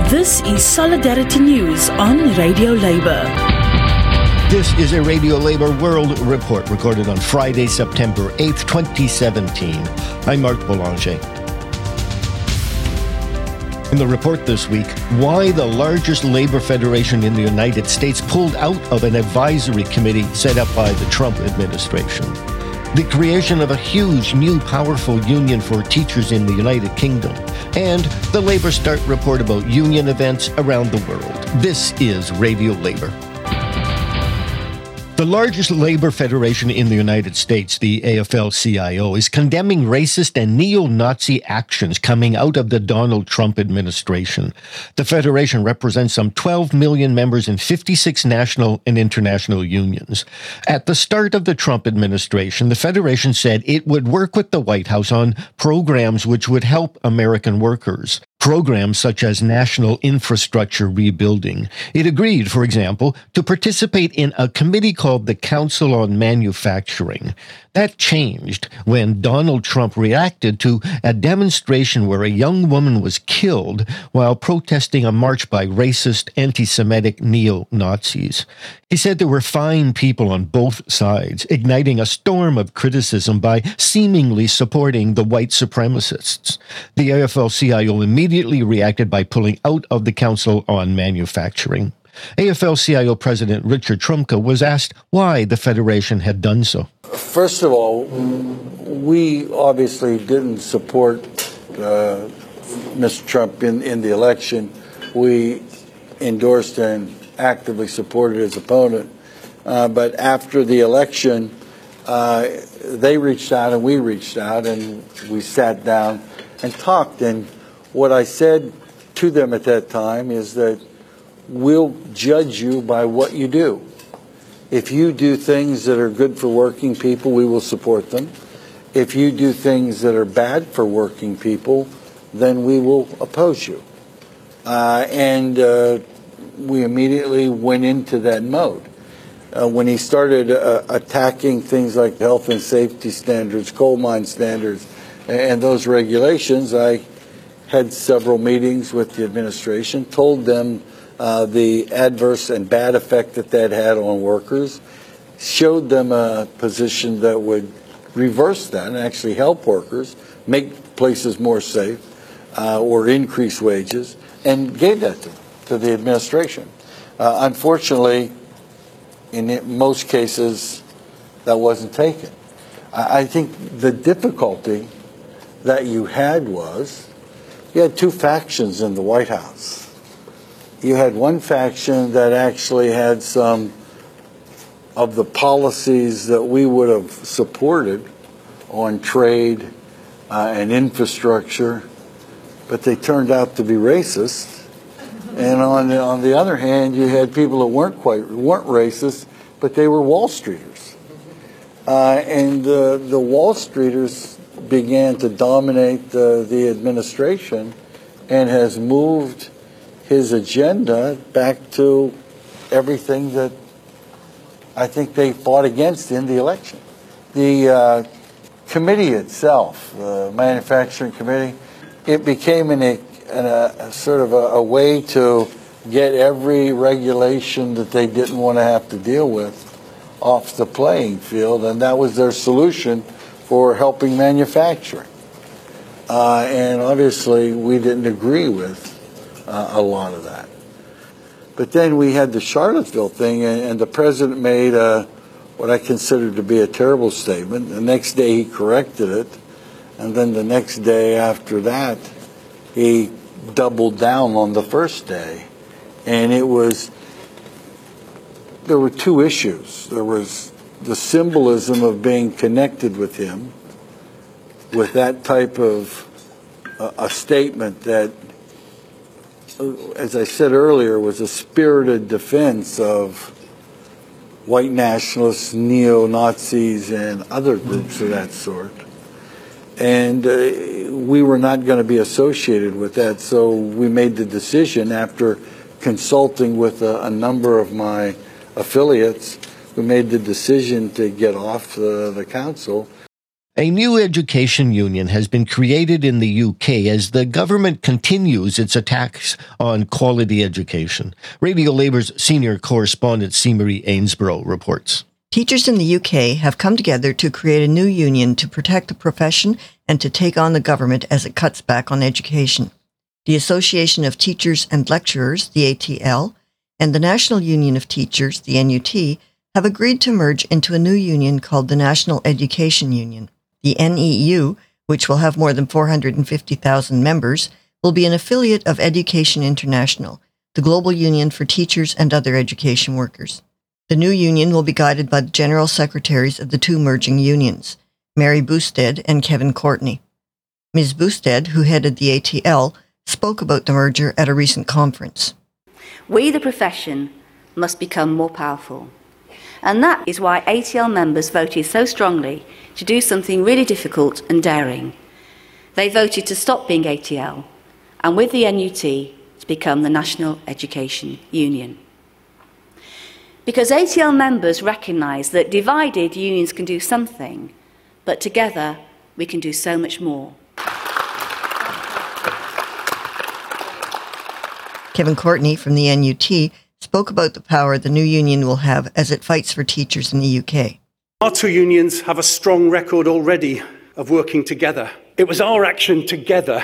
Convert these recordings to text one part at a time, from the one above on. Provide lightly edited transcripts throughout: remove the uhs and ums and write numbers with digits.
This is Solidarity News on Radio Labour. This is a Radio Labour World Report recorded on Friday, September 8th, 2017. I'm Mark Boulanger. In the report this week, why the largest labour federation in the United States pulled out of an advisory committee set up by the Trump administration. The creation of a huge, new, powerful union for teachers in the United Kingdom. And the Labour Start report about union events around the world. This is Radio Labour. The largest labour federation in the United States, the AFL-CIO, is condemning racist and neo-Nazi actions coming out of the Donald Trump administration. The federation represents some 12 million members in 56 national and international unions. At the start of the Trump administration, the federation said it would work with the White House on programs which would help American workers. Programs such as national infrastructure rebuilding. It agreed, for example, to participate in a committee called the Council on Manufacturing. That changed when Donald Trump reacted to a demonstration where a young woman was killed while protesting a march by racist, anti-Semitic neo-Nazis. He said there were fine people on both sides, igniting a storm of criticism by seemingly supporting the white supremacists. The AFL-CIO immediately reacted by pulling out of the Council on Manufacturing. AFL-CIO President Richard Trumka was asked why the federation had done so. First of all, we obviously didn't support Mr. Trump in the election. We endorsed and actively supported his opponent. But after the election, they reached out and we reached out and we sat down and talked. And what I said to them at that time is that we'll judge you by what you do. If you do things that are good for working people, we will support them. If you do things that are bad for working people, then we will oppose you. And we immediately went into that mode. When he started attacking things like health and safety standards, coal mine standards, and those regulations, I had several meetings with the administration, told them the adverse and bad effect that had on workers, showed them a position that would reverse that and actually help workers, make places more safe, or increase wages, and gave that to the administration. Unfortunately, in most cases, that wasn't taken. I think the difficulty that you had was you had two factions in the White House. You had one faction that actually had some of the policies that we would have supported on trade and infrastructure, but they turned out to be racist. And on the other hand, you had people that weren't racist, but they were Wall Streeters. And the Wall Streeters began to dominate the administration and has moved his agenda back to everything that I think they fought against in the election. The committee itself, the manufacturing committee, it became a sort of a way to get every regulation that they didn't want to have to deal with off the playing field, and that was their solution for helping manufacturing. And obviously we didn't agree with a lot of that. But then we had the Charlottesville thing, and the president made what I considered to be a terrible statement. The next day he corrected it, and then the next day after that he doubled down on the first day. And there were two issues. There was the symbolism of being connected with him, with that type of a statement that, as I said earlier, was a spirited defense of white nationalists, neo-Nazis, and other groups of that sort. And we were not going to be associated with that, so we made the decision, after consulting with a number of my affiliates, we made the decision to get off the council. A new education union has been created in the UK as the government continues its attacks on quality education. Radio Labour's senior correspondent C-Marie Ainsborough reports. Teachers in the UK have come together to create a new union to protect the profession and to take on the government as it cuts back on education. The Association of Teachers and Lecturers, the ATL, and the National Union of Teachers, the NUT, have agreed to merge into a new union called the National Education Union. The NEU, which will have more than 450,000 members, will be an affiliate of Education International, the global union for teachers and other education workers. The new union will be guided by the general secretaries of the two merging unions, Mary Bousted and Kevin Courtney. Ms. Bousted, who headed the ATL, spoke about the merger at a recent conference. We, the profession, must become more powerful. And that is why ATL members voted so strongly to do something really difficult and daring. They voted to stop being ATL, and with the NUT, to become the National Education Union. Because ATL members recognise that divided unions can do something, but together we can do so much more. Kevin Courtney from the NUT spoke about the power the new union will have as it fights for teachers in the UK. Our two unions have a strong record already of working together. It was our action together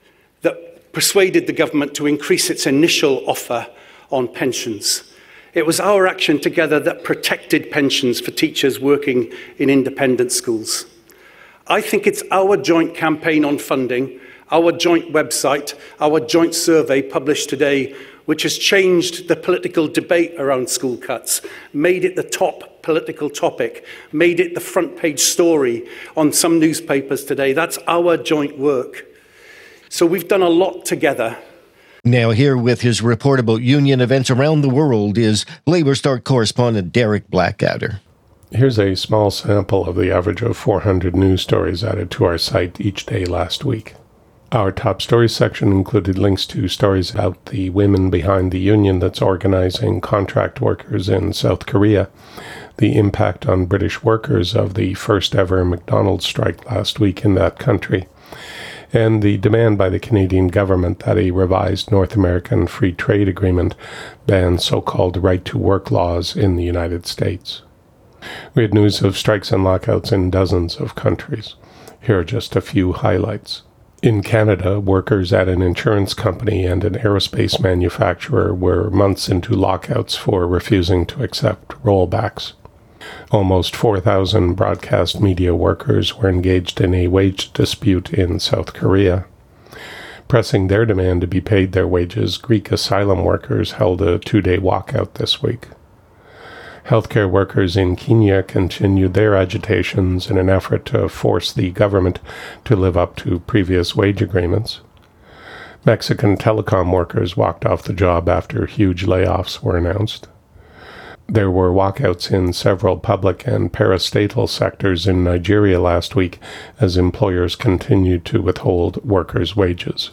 that persuaded the government to increase its initial offer on pensions. It was our action together that protected pensions for teachers working in independent schools. I think it's our joint campaign on funding, our joint website, our joint survey published today, which has changed the political debate around school cuts, made it the top political topic, made it the front page story on some newspapers today. That's our joint work. So we've done a lot together. Now here with his report about union events around the world is Labour Start correspondent Derek Blackadder. Here's a small sample of the average of 400 news stories added to our site each day last week. Our top stories section included links to stories about the women behind the union that's organizing contract workers in South Korea, the impact on British workers of the first ever McDonald's strike last week in that country, and the demand by the Canadian government that a revised North American Free Trade Agreement bans so-called right-to-work laws in the United States. We had news of strikes and lockouts in dozens of countries. Here are just a few highlights. In Canada, workers at an insurance company and an aerospace manufacturer were months into lockouts for refusing to accept rollbacks. Almost 4,000 broadcast media workers were engaged in a wage dispute in South Korea. Pressing their demand to be paid their wages, Greek asylum workers held a 2-day walkout this week. Healthcare workers in Kenya continued their agitations in an effort to force the government to live up to previous wage agreements. Mexican telecom workers walked off the job after huge layoffs were announced. There were walkouts in several public and parastatal sectors in Nigeria last week as employers continued to withhold workers' wages.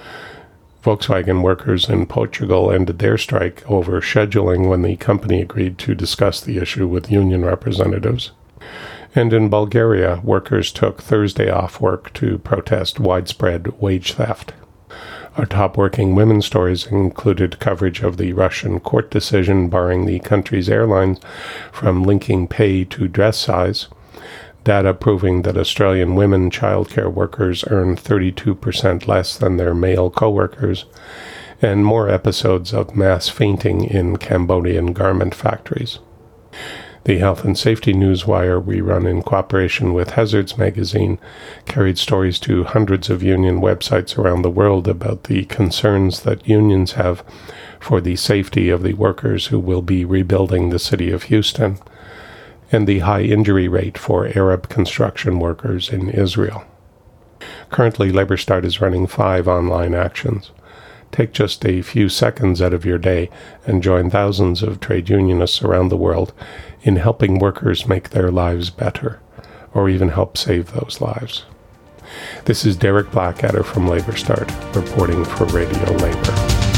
Volkswagen workers in Portugal ended their strike over scheduling when the company agreed to discuss the issue with union representatives. And in Bulgaria, workers took Thursday off work to protest widespread wage theft. Our top working women's stories included coverage of the Russian court decision barring the country's airlines from linking pay to dress size, data proving that Australian women childcare workers earn 32% less than their male co-workers, and more episodes of mass fainting in Cambodian garment factories. The Health and Safety Newswire we run in cooperation with Hazards magazine carried stories to hundreds of union websites around the world about the concerns that unions have for the safety of the workers who will be rebuilding the city of Houston, and the high injury rate for Arab construction workers in Israel. Currently, Labour Start is running 5 online actions. Take just a few seconds out of your day and join thousands of trade unionists around the world in helping workers make their lives better, or even help save those lives. This is Derek Blackadder from Labour Start, reporting for Radio Labour.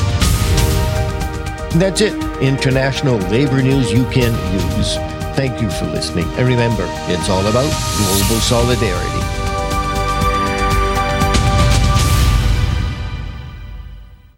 That's it. International labor news you can use. Thank you for listening. And remember, it's all about global solidarity.